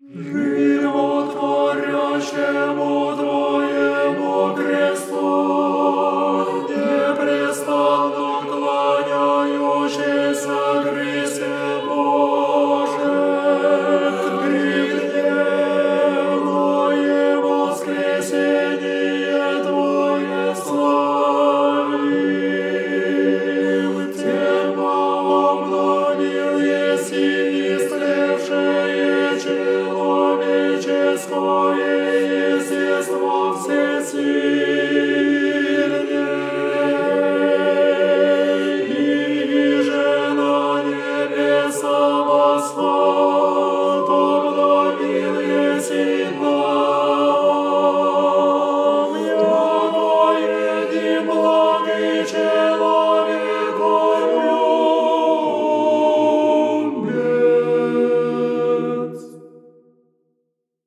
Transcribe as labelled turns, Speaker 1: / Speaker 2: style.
Speaker 1: Животворящему Твоему кресту, непрестанно кланяющийся Христе Боже, грядное воскресение Твое славим, тем обновил еси истлевшее человеческое